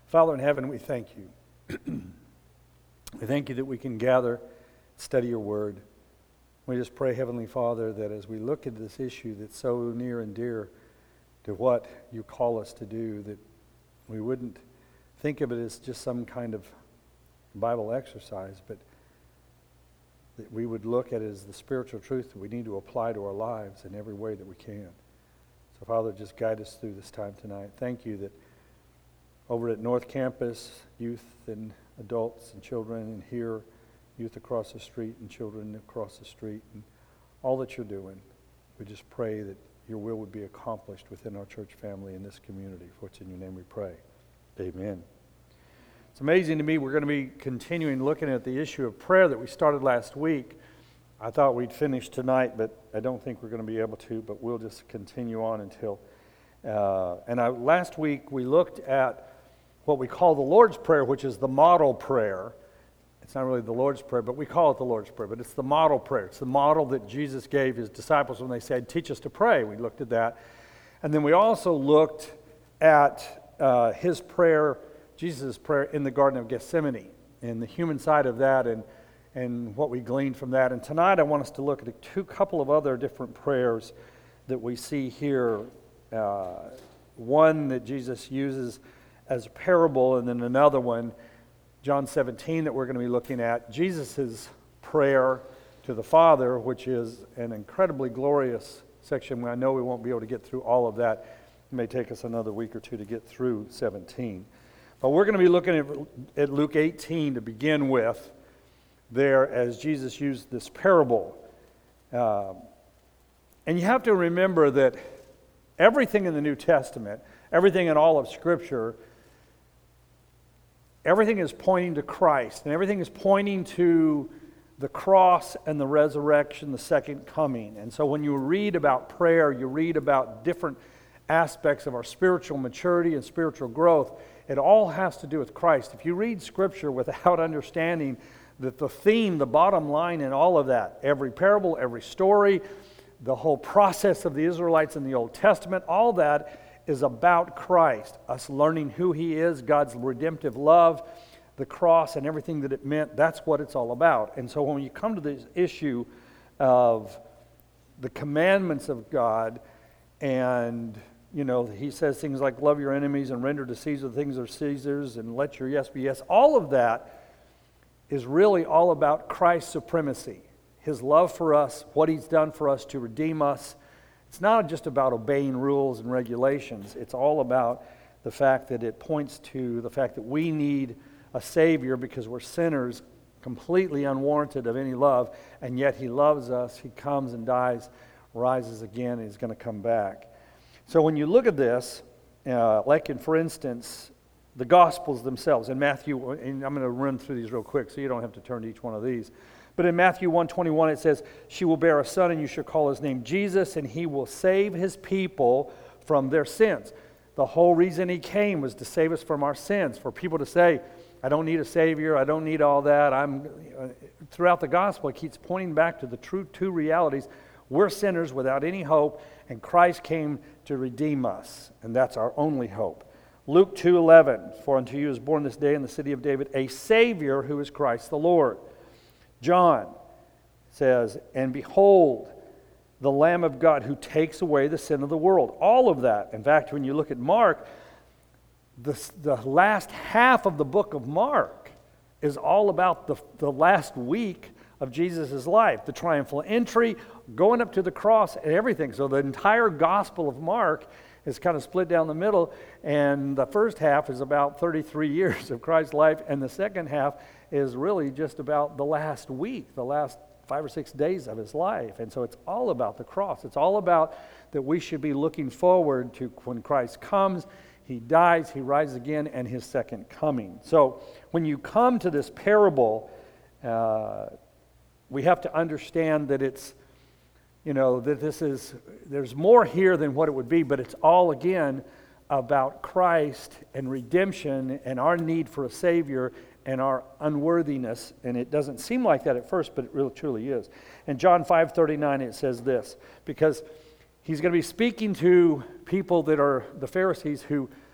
Father in heaven, we thank you. We thank you that we can gather, study your word. We just pray, Heavenly Father, that as we look at this issue that's so near and dear to what you call us to do, that we wouldn't think of it as just some kind of Bible exercise, but that we would look at it as the spiritual truth that we need to apply to our lives in every way that we can. So, Father, just guide us through this time tonight. Thank you that over at North Campus, youth and adults and children, and here, youth across the street and children across the street, and all that you're doing, we just pray that your will would be accomplished within our church family in this community. For it's in your name we pray. Amen. It's amazing to me, we're going to be continuing looking at the issue of prayer that we started last week. I thought we'd finish tonight, but I don't think we're going to be able to, but we'll just continue on until... last week we looked at what we call the Lord's Prayer, which is the model prayer. It's not really the Lord's Prayer, but we call it the Lord's Prayer, but it's the model prayer. It's the model that Jesus gave his disciples when they said, teach us to pray. We looked at that. And then we also looked at his prayer, Jesus' prayer in the Garden of Gethsemane, and the human side of that and what we gleaned from that. And tonight I want us to look at a couple of other different prayers that we see here. One that Jesus uses as a parable, and then another one, John 17, that we're going to be looking at, Jesus' prayer to the Father, which is an incredibly glorious section. I know we won't be able to get through all of that. It may take us another week or two to get through 17. But we're going to be looking at Luke 18 to begin with, there as Jesus used this parable. And you have to remember that everything in the New Testament, everything in all of Scripture, everything is pointing to Christ, and everything is pointing to the cross and the resurrection, the second coming. And so when you read about prayer, you read about different aspects of our spiritual maturity and spiritual growth. It all has to do with Christ. If you read Scripture without understanding that the theme, the bottom line in all of that, every parable, every story, the whole process of the Israelites in the Old Testament, all that is about Christ, us learning who He is, God's redemptive love, the cross and everything that it meant. That's what it's all about. And so when you come to this issue of the commandments of God, and He says things like love your enemies and render to Caesar the things that are Caesar's and let your yes be yes, all of that is really all about Christ's supremacy, His love for us, what He's done for us to redeem us. It's not just about obeying rules and regulations. It's all about the fact that it points to the fact that we need a Savior because we're sinners, completely unwarranted of any love, and yet He loves us. He comes and dies, rises again, and He's going to come back. So when you look at this, for instance, the Gospels themselves, in Matthew, and I'm going to run through these real quick so you don't have to turn to each one of these. But in Matthew 1:21 it says, she will bear a son and you shall call his name Jesus, and he will save his people from their sins. The whole reason he came was to save us from our sins. For people to say, I don't need a Savior, I don't need all that. Throughout the gospel it keeps pointing back to the true two realities. We're sinners without any hope, and Christ came to redeem us, and that's our only hope. Luke 2:11, for unto you is born this day in the city of David a Savior who is Christ the Lord. John says, and behold, the Lamb of God who takes away the sin of the world. All of that. In fact, when you look at Mark, the last half of the book of Mark is all about the last week of Jesus' life, the triumphal entry, going up to the cross and everything. So the entire Gospel of Mark is kind of split down the middle, and the first half is about 33 years of Christ's life, and the second half is really just about the last week, the last 5 or 6 days of his life. And so it's all about the cross. It's all about that we should be looking forward to when Christ comes, He dies, He rises again, and His second coming. So when you come to this parable, we have to understand that it's, that there's more here than what it would be, but it's all, again, about Christ and redemption and our need for a Savior and our unworthiness. And it doesn't seem like that at first, but it really truly is. In John 5:39 it says this, because He's going to be speaking to people that are the Pharisees who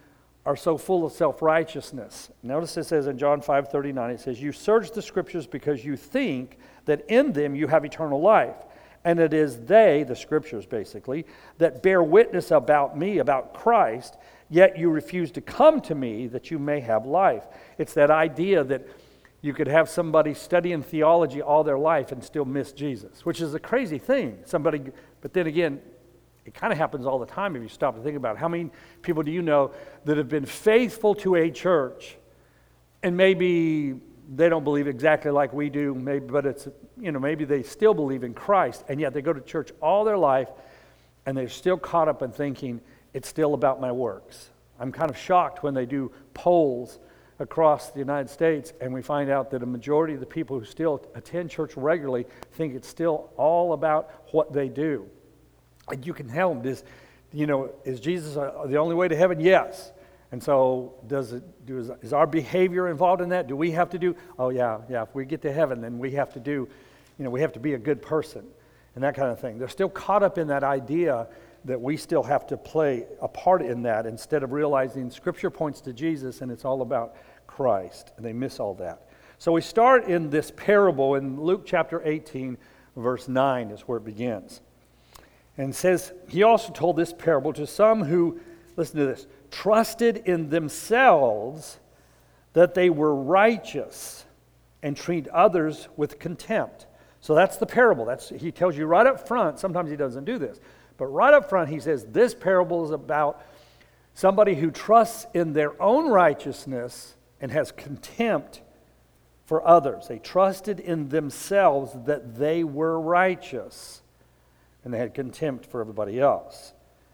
are so full of self-righteousness. Notice it says in John 5:39, it says, "You search the Scriptures because you think that in them you have eternal life. And it is they," the Scriptures basically, "that bear witness about me," about Christ, "yet you refuse to come to me that you may have life." It's that idea that you could have somebody studying theology all their life and still miss Jesus, which is a crazy thing. But then again, it kind of happens all the time if you stop to think about it. How many people do you know that have been faithful to a church and maybe they don't believe exactly like we do, but maybe they still believe in Christ, and yet they go to church all their life and they're still caught up in thinking it's still about my works. I'm kind of shocked when they do polls across the United States and we find out that a majority of the people who still attend church regularly think it's still all about what they do. And you can tell them, is Jesus the only way to heaven? Yes. And so is our behavior involved in that? Do we have to do, oh yeah, if we get to heaven, then we have to do, we have to be a good person and that kind of thing. They're still caught up in that idea that we still have to play a part in that instead of realizing Scripture points to Jesus and it's all about Christ. And they miss all that. So we start in this parable in Luke chapter 18, verse 9 is where it begins. And it says, he also told this parable to some who, listen to this, trusted in themselves that they were righteous and treat others with contempt. So that's the parable. He tells you right up front. Sometimes he doesn't do this. But right up front he says this parable is about somebody who trusts in their own righteousness and has contempt for others. They trusted in themselves that they were righteous. And they had contempt for everybody else.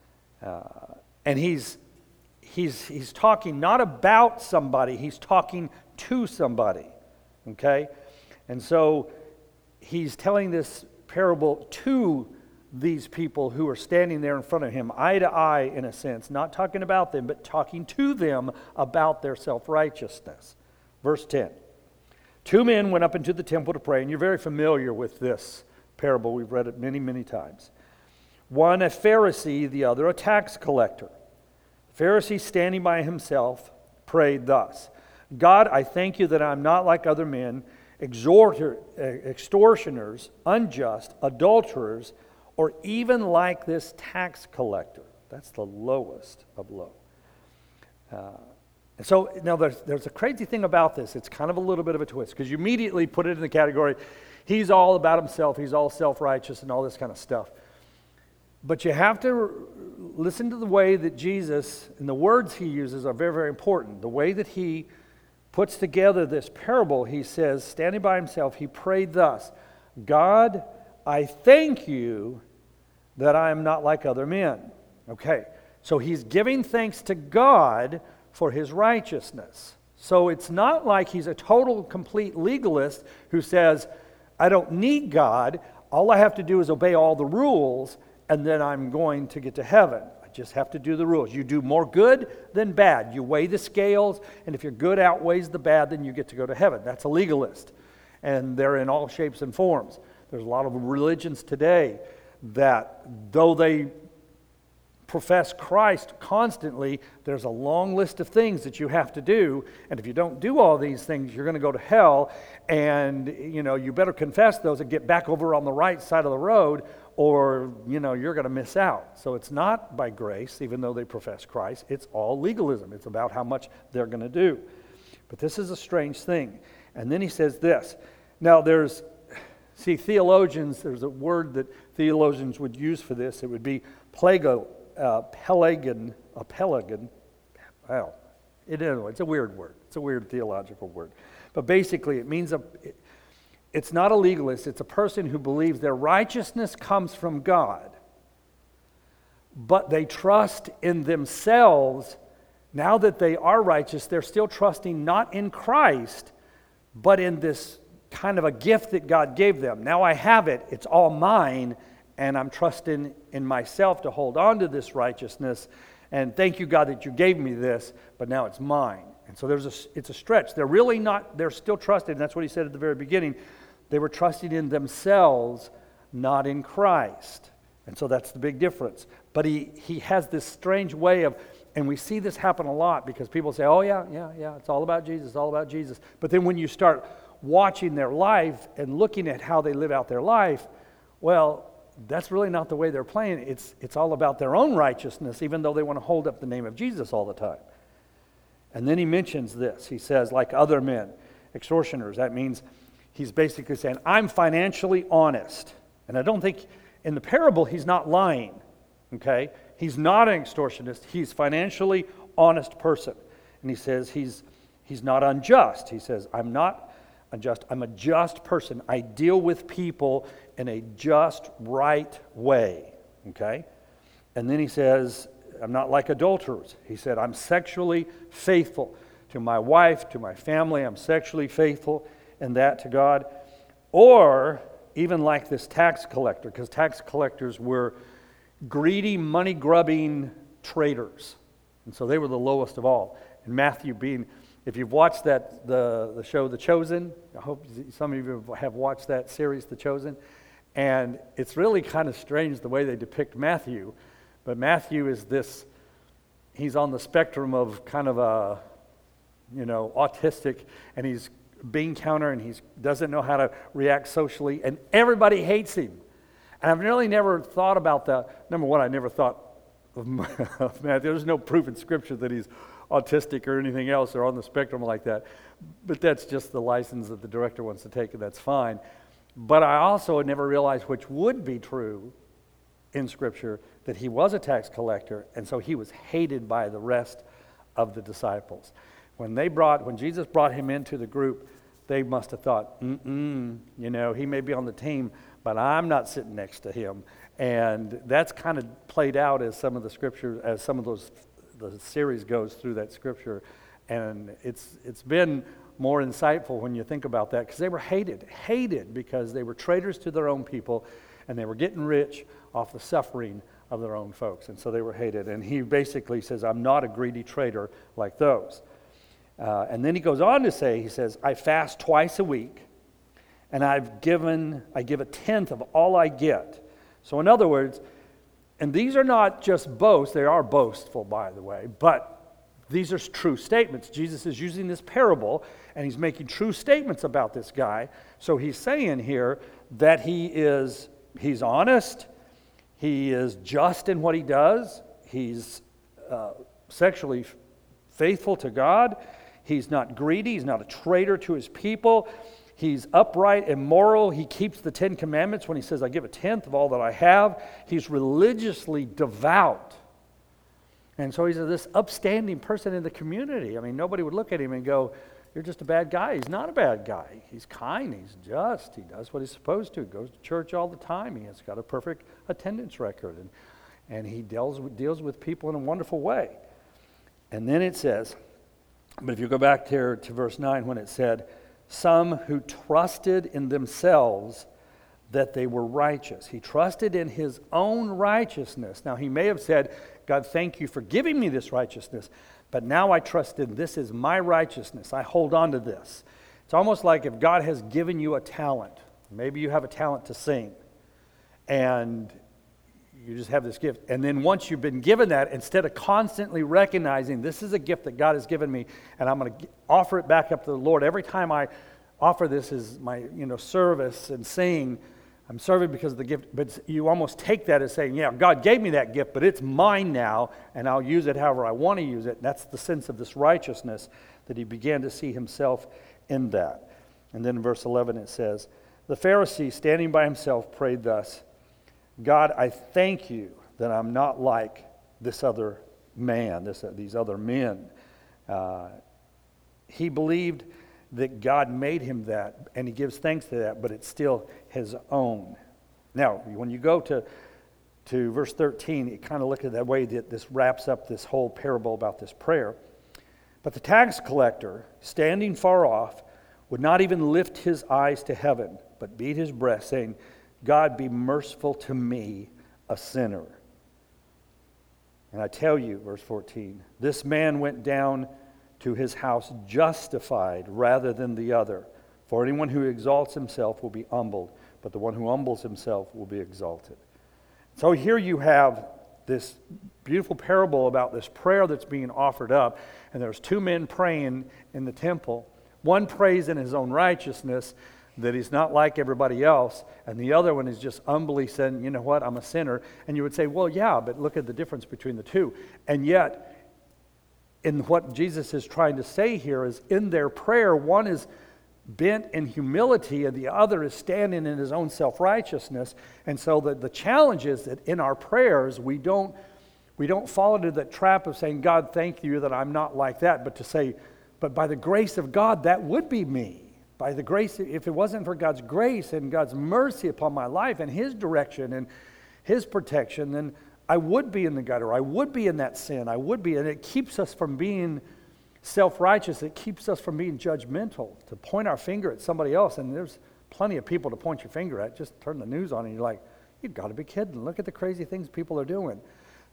And he's talking not about somebody, he's talking to somebody. Okay? And so he's telling this parable to these people who are standing there in front of him, eye to eye in a sense, not talking about them, but talking to them about their self-righteousness. Verse 10. 2 men went up into the temple to pray, and you're very familiar with this parable. We've read it many, many times. One a Pharisee, the other a tax collector. The Pharisee, standing by himself, prayed thus: God, I thank you that I'm not like other men, extortioners, unjust, adulterers, or even like this tax collector. That's the lowest of low. And so now there's a crazy thing about this. It's kind of a little bit of a twist because you immediately put it in the category, he's all about himself, he's all self-righteous and all this kind of stuff. But you have to listen to the way that Jesus, and the words he uses are very, very important. The way that he puts together this parable, he says, standing by himself, he prayed thus: God, I thank you that I am not like other men. Okay, so he's giving thanks to God for his righteousness. So it's not like he's a total, complete legalist who says, I don't need God, all I have to do is obey all the rules, and then I'm going to get to heaven. I just have to do the rules. You do more good than bad. You weigh the scales, and if your good outweighs the bad, then you get to go to heaven. That's a legalist. And they're in all shapes and forms. There's a lot of religions today that, though they profess Christ constantly, there's a long list of things that you have to do, and if you don't do all these things, you're going to go to hell, and you better confess those and get back over on the right side of the road, or you're going to miss out. So it's not by grace, even though they profess Christ. It's all legalism. It's about how much they're going to do. But this is a strange thing. And then he says this. Now theologians, there's a word that theologians would use for this. It would be Pelagian. Well, it's a weird word. It's a weird theological word. But basically it means it's not a legalist. It's a person who believes their righteousness comes from God, but they trust in themselves. Now that they are righteous, they're still trusting not in Christ, but in this kind of a gift that God gave them. Now I have it. It's all mine, and I'm trusting in myself to hold on to this righteousness. And thank you, God, that you gave me this, but now it's mine. And so it's a stretch. They're still trusting. That's what he said at the very beginning. They were trusting in themselves, not in Christ. And so that's the big difference. But he has this strange way of And we see this happen a lot because people say, oh, yeah, it's all about Jesus, it's all about Jesus. But then when you start watching their life and looking at how they live out their life, well, that's really not the way they're playing. It's all about their own righteousness, even though they want to hold up the name of Jesus all the time. And then he mentions this. He says, like other men, extortioners. That means he's basically saying, I'm financially honest. And I don't think in the parable he's not lying, okay? He's not an extortionist. He's financially honest person. And he says he's not unjust. He says, I'm not unjust. I'm a just person. I deal with people in a just, right way, okay? And then he says, I'm not like adulterers. He said, I'm sexually faithful to my wife, to my family. I'm sexually faithful in that to God. Or even like this tax collector, because tax collectors were greedy, money-grubbing traitors. And so they were the lowest of all. And Matthew being, if you've watched that the show The Chosen, I hope some of you have watched that series, The Chosen, and it's really kind of strange the way they depict Matthew. But Matthew is this, he's on the spectrum of kind of a, autistic, and he's bean counter, and he doesn't know how to react socially, and everybody hates him. And I've really never thought about that. Number one, I never thought of Matthew. There's no proof in Scripture that he's autistic or anything else or on the spectrum like that. But that's just the license that the director wants to take, and that's fine. But I also never realized, which would be true in Scripture, that he was a tax collector, and so he was hated by the rest of the disciples. When Jesus brought him into the group, they must have thought, he may be on the team, but I'm not sitting next to him. And that's kind of played out as some of the Scripture, as some of the series goes through that Scripture. And it's been more insightful when you think about that, because they were hated because they were traitors to their own people, and they were getting rich off the suffering of their own folks. And so they were hated. And he basically says, I'm not a greedy traitor like those. And then he goes on to say, he says, I fast twice a week, and I give a tenth of all I get. So in other words, and these are not just boasts, they are boastful, by the way, but these are true statements. Jesus is using this parable, and he's making true statements about this guy. So he's saying here that he's honest, he is just in what he does, he's sexually faithful to God, he's not greedy, he's not a traitor to his people, he's upright and moral, he keeps the 10 Commandments when he says, I give a tenth of all that I have, he's religiously devout. And so he's this upstanding person in the community. I mean, nobody would look at him and go, you're just a bad guy. He's not a bad guy. He's kind, he's just, he does what he's supposed to, goes to church all the time, he has got a perfect attendance record, and he deals with people in a wonderful way. And then it says, but if you go back here to verse 9 when it said, some who trusted in themselves that they were righteous. He trusted in his own righteousness. Now he may have said, God, thank you for giving me this righteousness, but now I trust in this is my righteousness. I hold on to this. It's almost like if God has given you a talent. Maybe you have a talent to sing, and you just have this gift. And then once you've been given that, instead of constantly recognizing this is a gift that God has given me, and I'm going to offer it back up to the Lord every time I offer this as my service and sing, I'm serving because of the gift. But you almost take that as saying, yeah, God gave me that gift, but it's mine now, and I'll use it however I want to use it. And that's the sense of this righteousness that he began to see himself in that. And then in verse 11 it says, the Pharisee, standing by himself, prayed thus, God, I thank you that I'm not like this other man, these other men. He believed that God made him that, and he gives thanks to that, but it's still his own. Now, when you go to verse 13, you kind of look at that way that this wraps up this whole parable about this prayer. But the tax collector, standing far off, would not even lift his eyes to heaven, but beat his breast, saying, God, be merciful to me, a sinner. And I tell you, verse 14, this man went down to his house justified rather than the other. For anyone who exalts himself will be humbled, but the one who humbles himself will be exalted. So here you have this beautiful parable about this prayer that's being offered up, and there's two men praying in the temple. One prays in his own righteousness, that he's not like everybody else, and the other one is just humbly saying, you know what, I'm a sinner. And you would say, well, yeah, but look at the difference between the two. And yet, in what Jesus is trying to say here is, in their prayer, one is bent in humility and the other is standing in his own self-righteousness. And so the challenge is that in our prayers, we don't fall into that trap of saying, God, thank you that I'm not like that, but to say, but by the grace of God, that would be me. By the grace, if it wasn't for God's grace and God's mercy upon my life and His direction and His protection, then I would be in the gutter. I would be in that sin. I would be, and it keeps us from being self-righteous. It keeps us from being judgmental, to point our finger at somebody else. And there's plenty of people to point your finger at. Just turn the news on and you're like, you've got to be kidding. Look at the crazy things people are doing.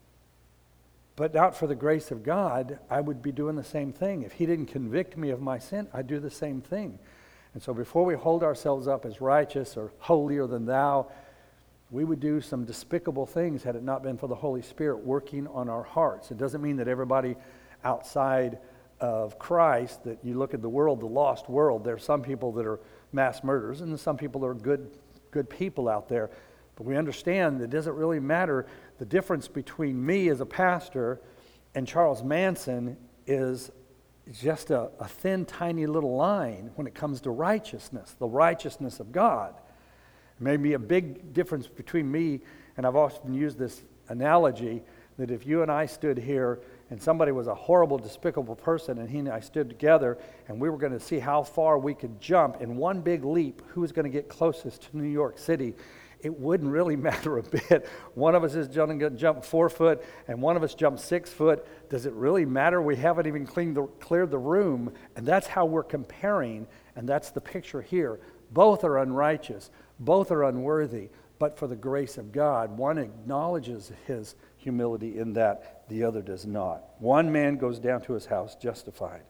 But not for the grace of God, I would be doing the same thing. If He didn't convict me of my sin, I'd do the same thing. And so before we hold ourselves up as righteous or holier than thou, we would do some despicable things had it not been for the Holy Spirit working on our hearts. It doesn't mean that everybody outside of Christ, that you look at the world, the lost world, there are some people that are mass murderers and some people that are good people out there. But we understand that it doesn't really matter. The difference between me as a pastor and Charles Manson is just a thin, tiny little line when it comes to righteousness, the righteousness of God. It may be a big difference between me, and I've often used this analogy, that if you and I stood here and somebody was a horrible, despicable person, and he and I stood together, and we were going to see how far we could jump in one big leap, who was going to get closest to New York City, it wouldn't really matter a bit. One of us is going to jump 4 foot, and one of us jumps 6 foot. Does it really matter? We haven't even cleared the room, and that's how we're comparing, and that's the picture here. Both are unrighteous. Both are unworthy, but for the grace of God, one acknowledges his humility in that, the other does not. One man goes down to his house justified.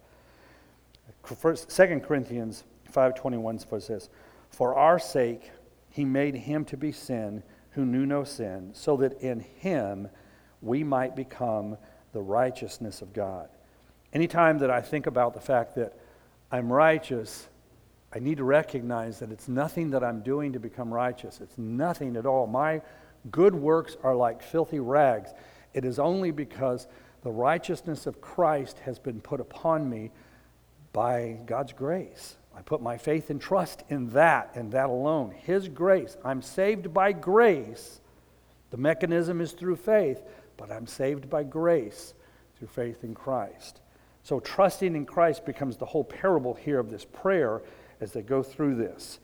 2 Corinthians 5:21 says this, for our sake He made Him to be sin who knew no sin, so that in Him we might become the righteousness of God. Anytime that I think about the fact that I'm righteous, I need to recognize that it's nothing that I'm doing to become righteous. It's nothing at all. My good works are like filthy rags. It is only because the righteousness of Christ has been put upon me by God's grace. I put my faith and trust in that and that alone. His grace. I'm saved by grace. The mechanism is through faith, but I'm saved by grace through faith in Christ. So trusting in Christ becomes the whole parable here of this prayer as they go through this.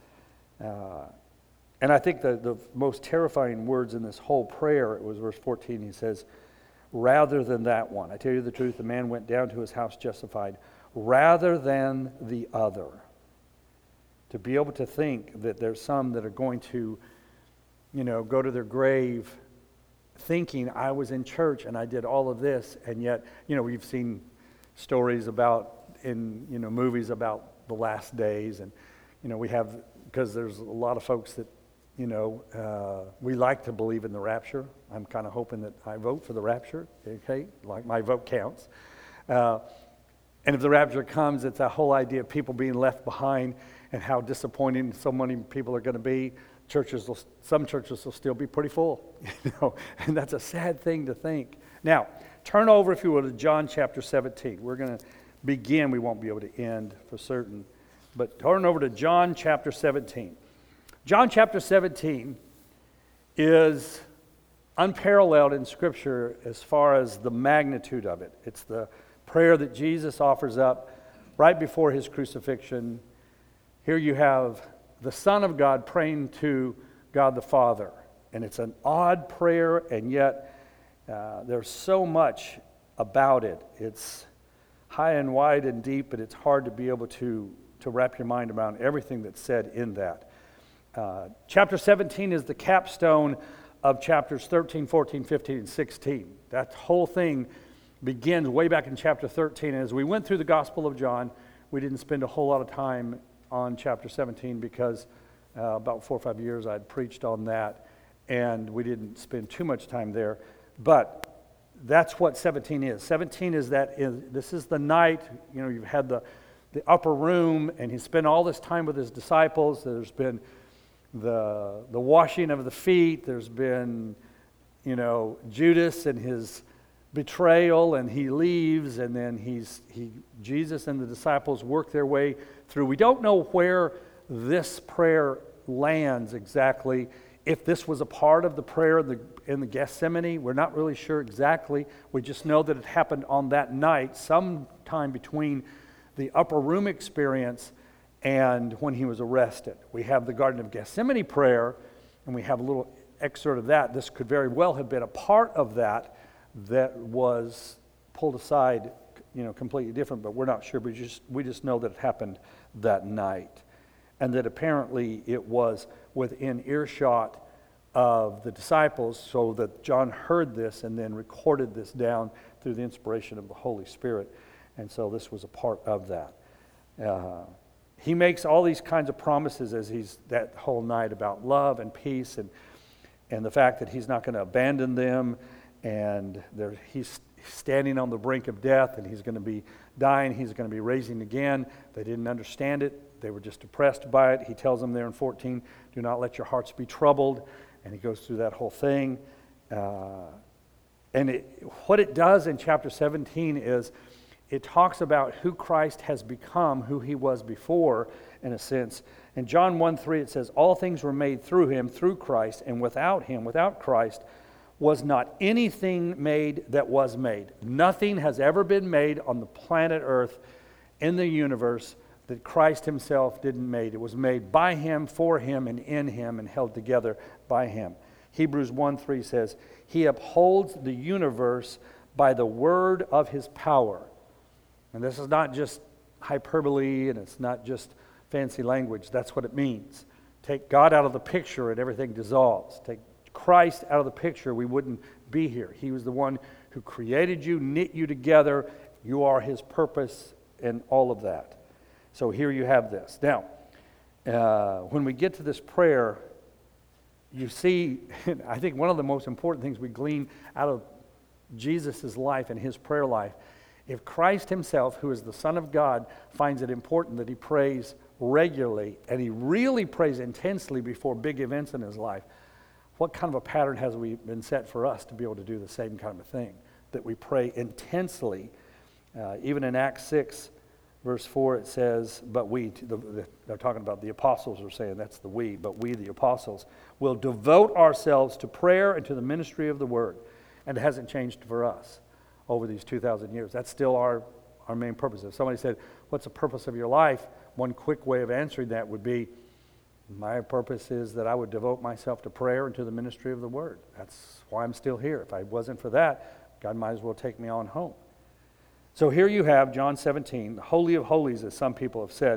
And I think the most terrifying words in this whole prayer, it was verse 14, he says, rather than that one. I tell you the truth, the man went down to his house justified, rather than the other. To be able to think that there's some that are going to, go to their grave thinking, I was in church and I did all of this, and yet, we've seen stories about, in movies about the last days, and, we have, because there's a lot of folks that, we like to believe in the rapture. I'm kind of hoping that I vote for the rapture, okay? Like my vote counts. And if the rapture comes, it's that whole idea of people being left behind and how disappointing so many people are going to be. Some churches will still be pretty full, and that's a sad thing to think. Now, turn over, if you will, to John chapter 17. We're going to begin. We won't be able to end for certain, but turn over to John chapter 17. John chapter 17 is unparalleled in Scripture as far as the magnitude of it. It's the prayer that Jesus offers up right before His crucifixion. Here you have the Son of God praying to God the Father. And it's an odd prayer, and yet there's so much about it. It's high and wide and deep, but it's hard to be able to wrap your mind around everything that's said in that. Chapter 17 is the capstone of chapters 13, 14, 15, and 16. That whole thing begins way back in chapter 13. And as we went through the Gospel of John, we didn't spend a whole lot of time on chapter 17 because about 4 or 5 years I'd preached on that, and we didn't spend too much time there. But that's what 17 is. 17 is this is the night, you've had the upper room, and he spent all this time with his disciples. There's been the washing of the feet. There's been, Judas and his betrayal, and he leaves, and then Jesus and the disciples work their way through. We don't know where this prayer lands exactly. If this was a part of the prayer in the Gethsemane, we're not really sure exactly. We just know that it happened on that night, sometime between the upper room experience and when he was arrested. We have the Garden of Gethsemane prayer, and we have a little excerpt of that. This could very well have been a part of that was pulled aside, completely different, but we're not sure. We just know that it happened that night, and that apparently it was within earshot of the disciples, so that John heard this and then recorded this down through the inspiration of the Holy Spirit. And so this was a part of that. He makes all these kinds of promises as he's that whole night about love and peace and the fact that he's not going to abandon them, and he's standing on the brink of death, and he's going to be dying, he's going to be raising again. They didn't understand it. They were just depressed by it. He tells them there in 14, do not let your hearts be troubled, and he goes through that whole thing. What it does in chapter 17 is it talks about who Christ has become, who he was before, in a sense. In John 1:3 it says, all things were made through him, through Christ, and without him, without Christ, was not anything made that was made. Nothing has ever been made on the planet Earth, in the universe, that Christ himself didn't make. It was made by him, for him, and in him, and held together by him. Hebrews 1:3 says, he upholds the universe by the word of his power. And this is not just hyperbole, and it's not just fancy language. That's what it means. Take God out of the picture and everything dissolves. Take Christ out of the picture, we wouldn't be here. He was the one who created you, knit you together. You are his purpose and all of that. So here you have this. Now, when we get to this prayer, you see, I think one of the most important things we glean out of Jesus' life and his prayer life, if Christ himself, who is the Son of God, finds it important that he prays regularly, and he really prays intensely before big events in his life, what kind of a pattern has we been set for us to be able to do the same kind of thing, that we pray intensely? Even in Acts 6, verse 4, it says, but we, they're talking about the apostles are saying, that's the we, but we, the apostles, will devote ourselves to prayer and to the ministry of the word. And it hasn't changed for us over these 2,000 years. That's still our main purpose. If somebody said, what's the purpose of your life? One quick way of answering that would be, my purpose is that I would devote myself to prayer and to the ministry of the word. That's why I'm still here. If I wasn't for that, God might as well take me on home. So here you have John 17, the Holy of Holies, as some people have said.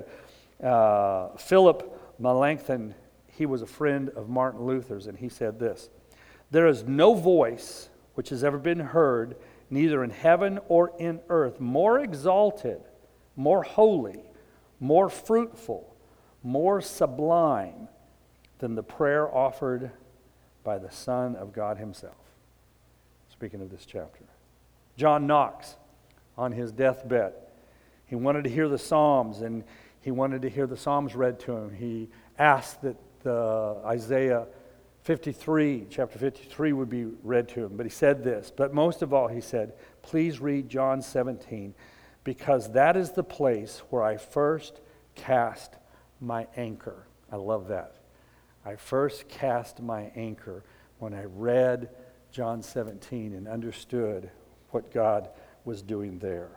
Philip Melanchthon, he was a friend of Martin Luther's, and he said this, there is no voice which has ever been heard, neither in heaven or in earth, more exalted, more holy, more fruitful, more sublime than the prayer offered by the Son of God himself. Speaking of this chapter. John Knox, on his deathbed, he wanted to hear the Psalms, and he wanted to hear the Psalms read to him. He asked that Isaiah 53, chapter 53 would be read to him, but he said this, but most of all he said, please read John 17, because that is the place where I first cast my anchor. I love that. I first cast my anchor when I read John 17 and understood what God was doing there.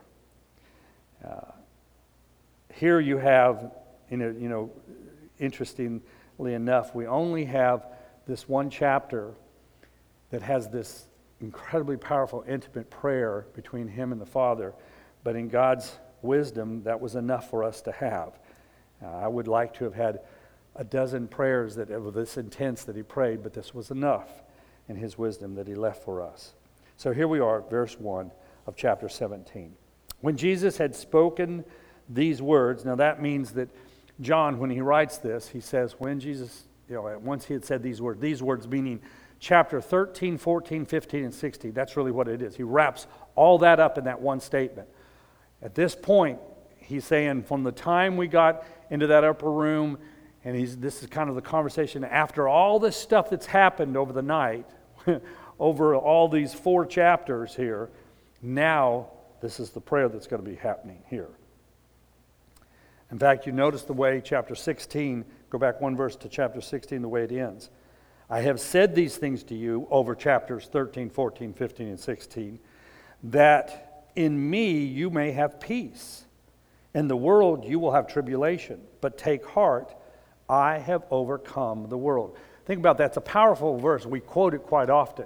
Here you have, interestingly enough, we only have this one chapter that has this incredibly powerful, intimate prayer between him and the Father, but in God's wisdom, that was enough for us to have. I would like to have had a dozen prayers that were this intense that he prayed, but this was enough in his wisdom that he left for us. So here we are, verse 1 of chapter 17. When Jesus had spoken these words, now that means that John, when he writes this, he says, when Jesus, once he had said these words meaning chapter 13, 14, 15, and 16. That's really what it is. He wraps all that up in that one statement. At this point, he's saying from the time we got into that upper room, and this is kind of the conversation after all this stuff that's happened over the night, over all these 4 chapters here, now this is the prayer that's going to be happening here. In fact, you notice the way chapter 16, go back one verse to chapter 16, the way it ends. I have said these things to you over chapters 13, 14, 15, and 16, that in me you may have peace. In the world you will have tribulation, but take heart, I have overcome the world. Think about that. It's a powerful verse. We quote it quite often.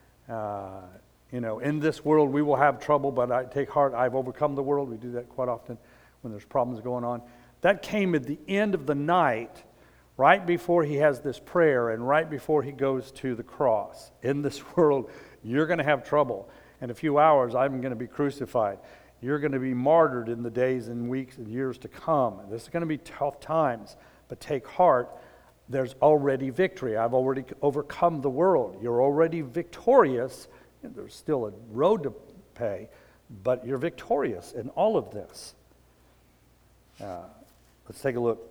In this world we will have trouble, but I take heart, I've overcome the world. We do that quite often when there's problems going on. That came at the end of the night, right before he has this prayer and right before he goes to the cross. In this world, you're going to have trouble. In a few hours, I'm going to be crucified. You're going to be martyred in the days and weeks and years to come. This is going to be tough times, but take heart. There's already victory. I've already overcome the world. You're already victorious. There's still a road to pay, but you're victorious in all of this. Let's take a look.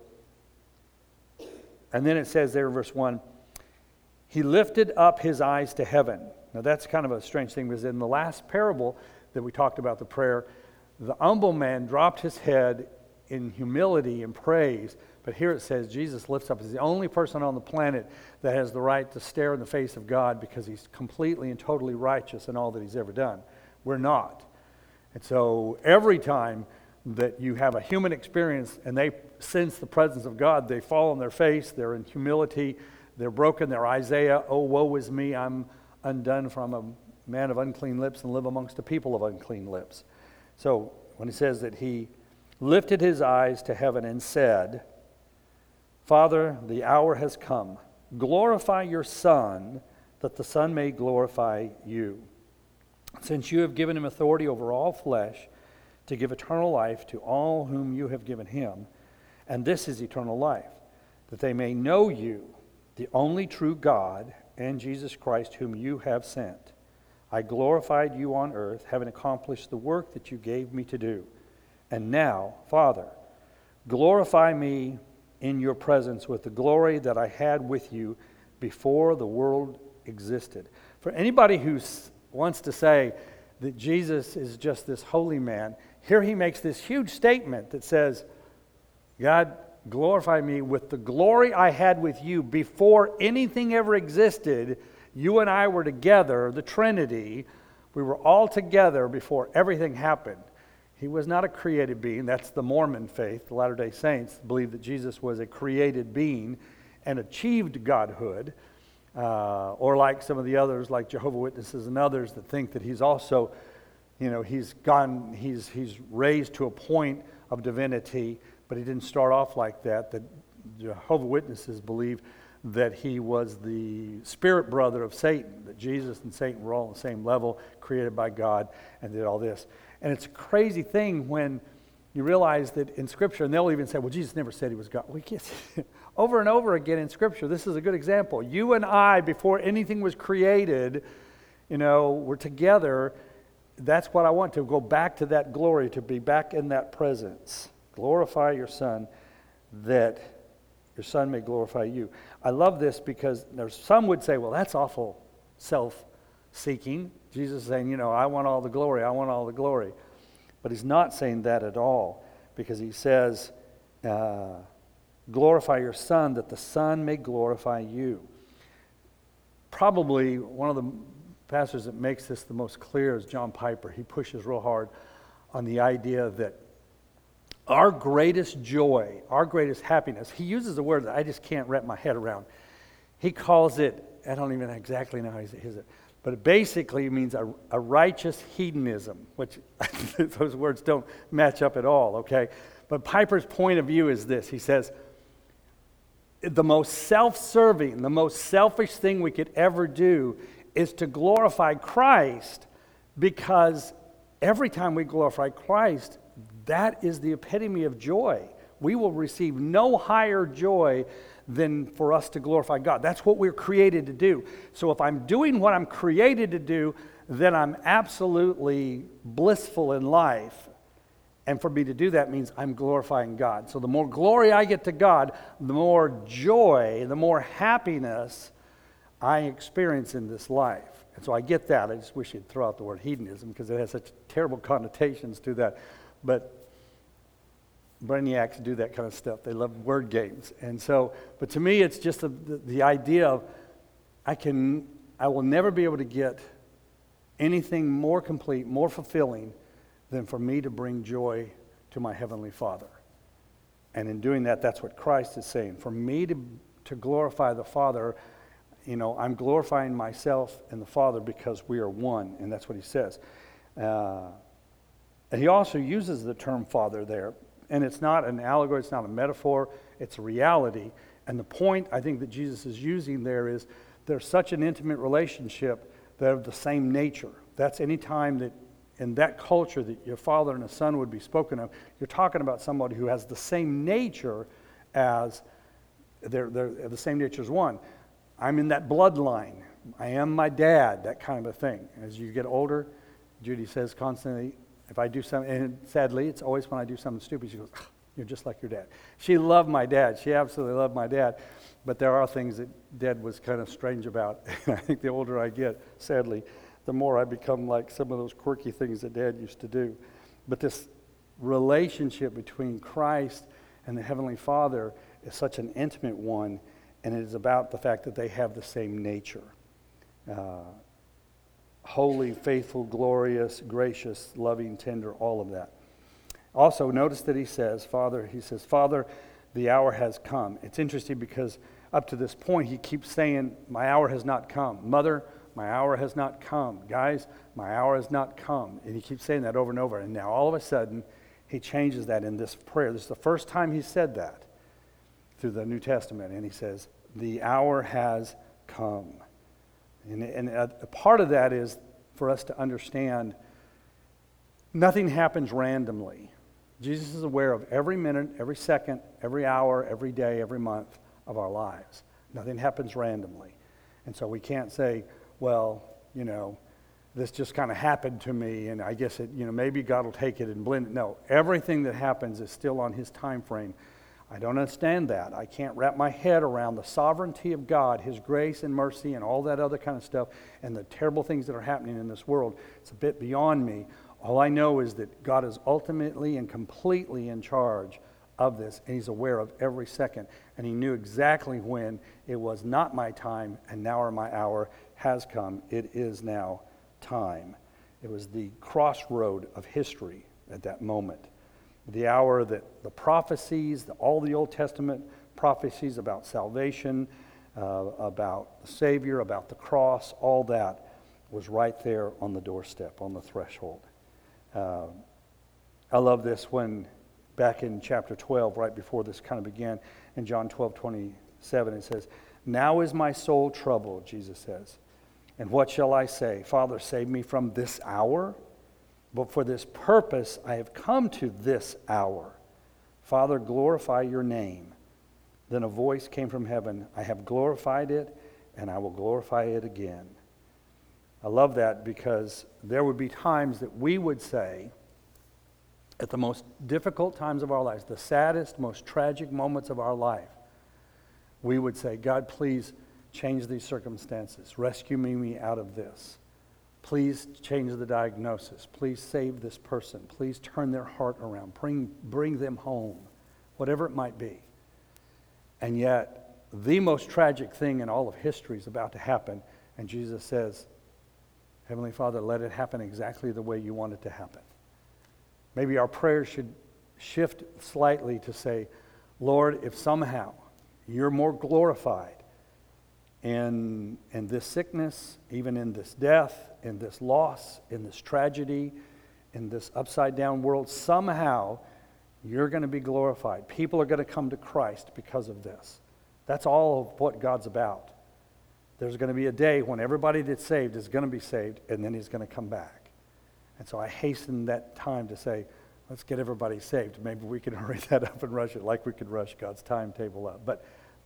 And then it says there in verse 1, he lifted up his eyes to heaven. Now that's kind of a strange thing, because in the last parable that we talked about, the prayer, the humble man dropped his head in humility and praise. But here it says Jesus lifts up. He's the only person on the planet that has the right to stare in the face of God, because he's completely and totally righteous in all that he's ever done. We're not. And so every time that you have a human experience and they sense the presence of God, they fall on their face, they're in humility, they're broken, they're Isaiah, oh woe is me, I'm undone from a man of unclean lips and live amongst a people of unclean lips. So when he says that he lifted his eyes to heaven and said, Father, the hour has come. Glorify your Son, that the Son may glorify you. Since you have given him authority over all flesh, to give eternal life to all whom you have given him. And this is eternal life, that they may know you, the only true God, and Jesus Christ, whom you have sent. I glorified you on earth, having accomplished the work that you gave me to do. And now, Father, glorify me in your presence with the glory that I had with you before the world existed. For anybody who wants to say that Jesus is just this holy man, here he makes this huge statement that says, God, glorify me with the glory I had with you before anything ever existed. You and I were together, the Trinity. We were all together before everything happened. He was not a created being. That's the Mormon faith. The Latter-day Saints believe that Jesus was a created being and achieved godhood. Or like some of the others, like Jehovah's Witnesses and others, that think that he's also, he's raised to a point of divinity, but he didn't start off like that. That Jehovah's Witnesses believe that he was the spirit brother of Satan, that Jesus and Satan were all on the same level, created by God, and did all this. And it's a crazy thing when you realize that in Scripture, and they'll even say, well, Jesus never said he was God. We can't say over and over again in Scripture. This is a good example. You and I, before anything was created, we're together. That's what I want, to go back to that glory, to be back in that presence. Glorify your Son, that your Son may glorify you. I love this because there's some would say, well, that's awful self-seeking. Jesus is saying, I want all the glory. I want all the glory. But he's not saying that at all, because he says, glorify your Son, that the Son may glorify you. Probably one of the pastors that makes this the most clear is John Piper. He pushes real hard on the idea that our greatest joy, our greatest happiness, he uses a word that I just can't wrap my head around. He calls it, I don't even exactly know how he says it, but it basically means a righteous hedonism, which those words don't match up at all, okay? But Piper's point of view is this. He says, the most self-serving, the most selfish thing we could ever do is to glorify Christ, because every time we glorify Christ, that is the epitome of joy. We will receive no higher joy than for us to glorify God. That's what we're created to do. So if I'm doing what I'm created to do, then I'm absolutely blissful in life. And for me to do that means I'm glorifying God. So the more glory I get to God, the more joy, the more happiness I experience in this life. And so I get that. I just wish you'd throw out the word hedonism because it has such terrible connotations to that. But brainiacs do that kind of stuff. They love word games. And so, but to me, it's just the idea of I will never be able to get anything more complete, more fulfilling than for me to bring joy to my Heavenly Father. And in doing that, that's what Christ is saying. For me to glorify the Father, I'm glorifying myself and the Father because we are one, and that's what he says. And he also uses the term Father there, and it's not an allegory, it's not a metaphor, it's a reality. And the point I think that Jesus is using there is there's such an intimate relationship that of the same nature. That's any time that in that culture that your father and a son would be spoken of, you're talking about somebody who has the same nature as, they're the same nature as one. I'm in that bloodline. I am my dad, that kind of a thing. As you get older, Judy says constantly, if I do something, and sadly, it's always when I do something stupid, she goes, you're just like your dad. She loved my dad. She absolutely loved my dad. But there are things that Dad was kind of strange about. And I think the older I get, sadly, the more I become like some of those quirky things that Dad used to do. But this relationship between Christ and the Heavenly Father is such an intimate one, and it is about the fact that they have the same nature. Holy, faithful, glorious, gracious, loving, tender, all of that. Also, notice that he says, Father, the hour has come. It's interesting because up to this point, he keeps saying, my hour has not come. Mother, my hour has not come. Guys, my hour has not come. And he keeps saying that over and over. And now all of a sudden, he changes that in this prayer. This is the first time he said that through the New Testament. And he says, the hour has come. And a part of that is for us to understand nothing happens randomly. Jesus is aware of every minute, every second, every hour, every day, every month of our lives. Nothing happens randomly. And so we can't say, well, this just kind of happened to me, and I guess maybe God will take it and blend it. No, everything that happens is still on his time frame. I don't understand that. I can't wrap my head around the sovereignty of God, his grace and mercy and all that other kind of stuff, and the terrible things that are happening in this world. It's a bit beyond me. All I know is that God is ultimately and completely in charge of this, and he's aware of every second. And he knew exactly when it was not my time, and now or my hour has come. It is now time. It was the crossroad of history at that moment. The hour that the prophecies, all the Old Testament prophecies about salvation, about the Savior, about the cross, all that was right there on the doorstep, on the threshold. I love this when back in chapter 12, right before this kind of began, in John 12:27, it says, now is my soul troubled, Jesus says. And what shall I say? Father, save me from this hour? But for this purpose I have come to this hour. Father, glorify your name. Then a voice came from heaven. I have glorified it, and I will glorify it again. I love that because there would be times that we would say, at the most difficult times of our lives, the saddest, most tragic moments of our life, we would say, God, please change these circumstances. Rescue me out of this. Please change the diagnosis. Please save this person. Please turn their heart around. Bring them home, whatever it might be. And yet, the most tragic thing in all of history is about to happen, and Jesus says, Heavenly Father, let it happen exactly the way you want it to happen. Maybe our prayers should shift slightly to say, Lord, if somehow you're more glorified in this sickness, even in this death, in this loss, in this tragedy, in this upside down world, somehow you're going to be glorified. People are going to come to Christ because of this. That's all of what God's about. There's going to be a day when everybody that's saved is going to be saved, and then he's going to come back. And so I hasten that time to say, let's get everybody saved. Maybe we can hurry that up and rush it like we could rush God's timetable up. But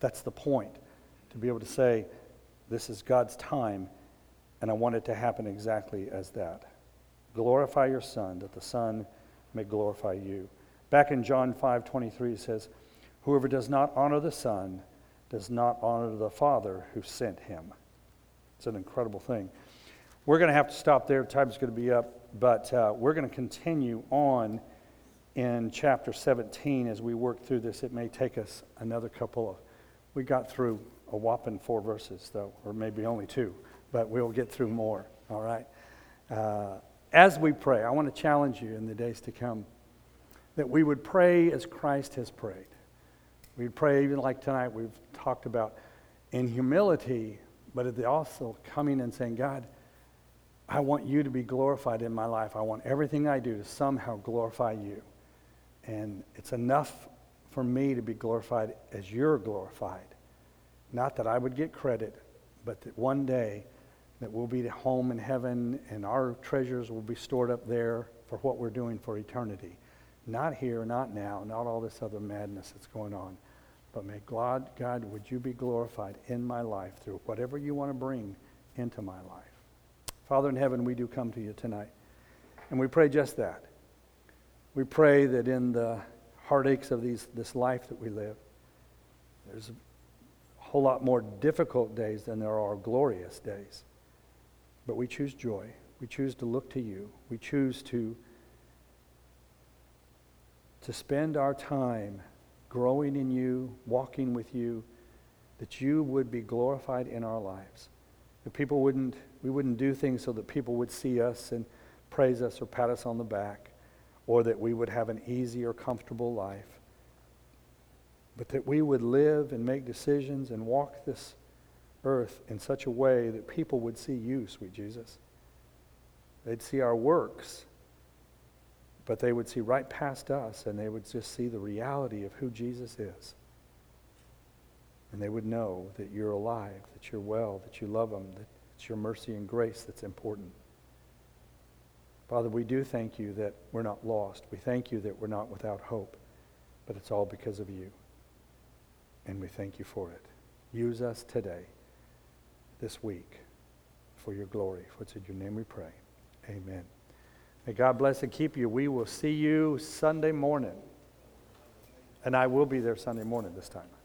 That's the point, to be able to say, this is God's time, and I want it to happen exactly as that. Glorify your Son, that the Son may glorify you. Back in John 5:23, it says, whoever does not honor the Son does not honor the Father who sent him. It's an incredible thing. We're going to have to stop there. Time's going to be up, but we're going to continue on in chapter 17 as we work through this. It may take us another we got through a whopping 4 verses, though, or maybe only 2, but we'll get through more, all right? As we pray, I want to challenge you in the days to come that we would pray as Christ has prayed. We'd pray even like tonight we've talked about in humility, but also coming and saying, God, I want you to be glorified in my life. I want everything I do to somehow glorify you. And it's enough for me to be glorified as you're glorified. Not that I would get credit, but that one day that we'll be at home in heaven and our treasures will be stored up there for what we're doing for eternity. Not here, not now, not all this other madness that's going on. But may God, would you be glorified in my life through whatever you want to bring into my life. Father in heaven, we do come to you tonight. And we pray just that. We pray that in the heartaches of this life that we live, there's a whole lot more difficult days than there are glorious days. But we choose joy. We choose to look to you. We choose to spend our time growing in you, walking with you, that you would be glorified in our lives. That we wouldn't do things so that people would see us and praise us or pat us on the back, or that we would have an easy or comfortable life, but that we would live and make decisions and walk this earth in such a way that people would see you, sweet Jesus. They'd see our works, but they would see right past us, and they would just see the reality of who Jesus is. And they would know that you're alive, that you're well, that you love them, that it's your mercy and grace that's important. Father, we do thank you that we're not lost. We thank you that we're not without hope, but it's all because of you. And we thank you for it. Use us today, this week, for your glory. For it's in your name we pray. Amen. May God bless and keep you. We will see you Sunday morning. And I will be there Sunday morning this time.